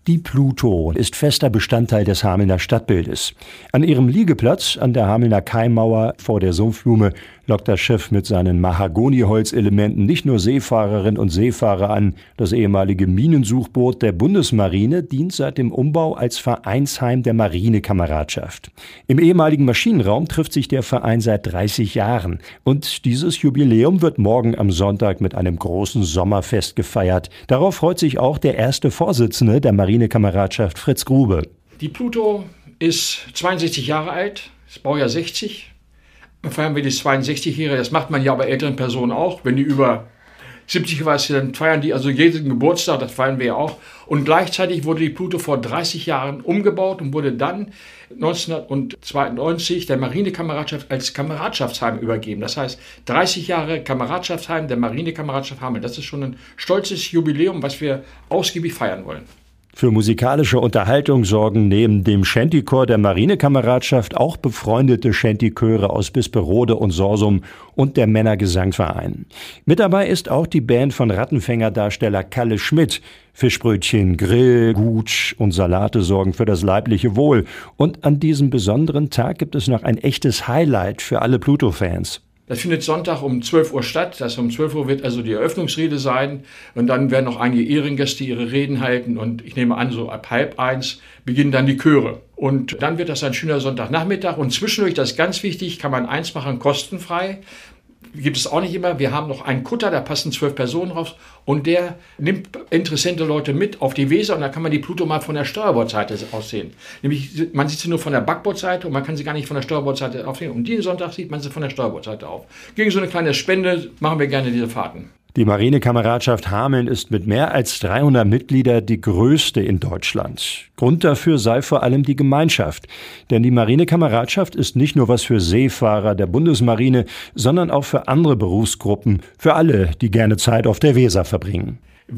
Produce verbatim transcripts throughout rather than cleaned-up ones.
Die Pluto ist fester Bestandteil des Hamelner Stadtbildes. An ihrem Liegeplatz an der Hamelner Kaimauer vor der Sumpfblume lockt das Schiff mit seinen Mahagoniholzelementen nicht nur Seefahrerinnen und Seefahrer an. Das ehemalige Minensuchboot der Bundesmarine dient seit dem Umbau als Vereinsheim der Marinekameradschaft. Im ehemaligen Maschinenraum trifft sich der Verein seit dreißig Jahren. Und dieses Jubiläum wird morgen am Sonntag mit einem großen Sommerfest gefeiert. Darauf freut sich auch der erste Vorsitzende der Marinekameradschaft, Fritz Grube. Die Pluto ist zweiundsechzig Jahre alt, das Baujahr sechzig. Dann feiern wir die zweiundsechzigjährige, das macht man ja bei älteren Personen auch. Wenn die über siebzig war, dann feiern die also jeden Geburtstag, das feiern wir ja auch. Und gleichzeitig wurde die Pluto vor dreißig Jahren umgebaut und wurde dann neunzehnhundertzweiundneunzig der Marinekameradschaft als Kameradschaftsheim übergeben. Das heißt, dreißig Jahre Kameradschaftsheim der Marinekameradschaft Hameln. Das ist schon ein stolzes Jubiläum, was wir ausgiebig feiern wollen. Für musikalische Unterhaltung sorgen neben dem Shantychor der Marinekameradschaft auch befreundete Shantychöre aus Bisperode und Sorsum und der Männergesangverein. Mit dabei ist auch die Band von Rattenfängerdarsteller Kalle Schmidt. Fischbrötchen, Grill, Gutsch und Salate sorgen für das leibliche Wohl. Und an diesem besonderen Tag gibt es noch ein echtes Highlight für alle Pluto-Fans. Das findet Sonntag um zwölf Uhr statt. Das um zwölf Uhr wird also die Eröffnungsrede sein. Und dann werden noch einige Ehrengäste ihre Reden halten. Und ich nehme an, so ab halb eins beginnen dann die Chöre. Und dann wird das ein schöner Sonntagnachmittag. Und zwischendurch, das ist ganz wichtig, kann man eins machen, kostenfrei. Gibt es auch nicht immer. Wir haben noch einen Kutter, da passen zwölf Personen drauf. Und der nimmt interessante Leute mit auf die Weser. Und da kann man die Pluto mal von der Steuerbordseite aus sehen. Nämlich, man sieht sie nur von der Backbordseite und man kann sie gar nicht von der Steuerbordseite aufsehen. Und diesen Sonntag sieht man sie von der Steuerbordseite auf. Gegen so eine kleine Spende machen wir gerne diese Fahrten. Die Marinekameradschaft Hameln ist mit mehr als dreihundert Mitgliedern die größte in Deutschland. Grund dafür sei vor allem die Gemeinschaft. Denn die Marinekameradschaft ist nicht nur was für Seefahrer der Bundesmarine, sondern auch für andere Berufsgruppen, für alle, die gerne Zeit auf der Weser verbringen.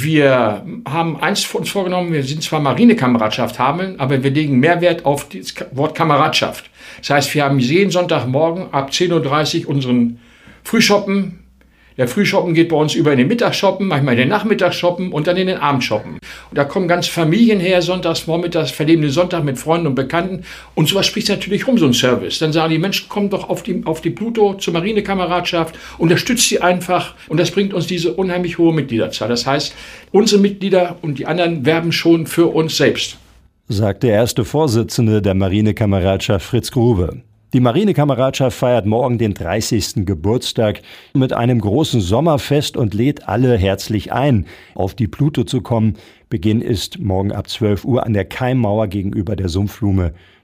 Wir haben eins für uns vorgenommen, wir sind zwar Marinekameradschaft Hameln, aber wir legen Mehrwert auf das Wort Kameradschaft. Das heißt, wir haben jeden Sonntagmorgen ab zehn Uhr dreißig unseren Frühschoppen. Der Frühshoppen geht bei uns über in den Mittagsshoppen, manchmal in den Nachmittagsshoppen und dann in den Abendshoppen. Und da kommen ganze Familien her, sonntags, vormittags, verleben den Sonntag mit Freunden und Bekannten. Und sowas spricht natürlich rum, so ein Service. Dann sagen die Menschen, kommt doch auf die, auf die Pluto zur Marinekameradschaft, unterstützt sie einfach. Und das bringt uns diese unheimlich hohe Mitgliederzahl. Das heißt, unsere Mitglieder und die anderen werben schon für uns selbst. Sagt der erste Vorsitzende der Marinekameradschaft, Fritz Grube. Die Marinekameradschaft feiert morgen den dreißigsten Geburtstag mit einem großen Sommerfest und lädt alle herzlich ein, auf die Pluto zu kommen. Beginn ist morgen ab zwölf Uhr an der Kaimauer gegenüber der Sumpfblume.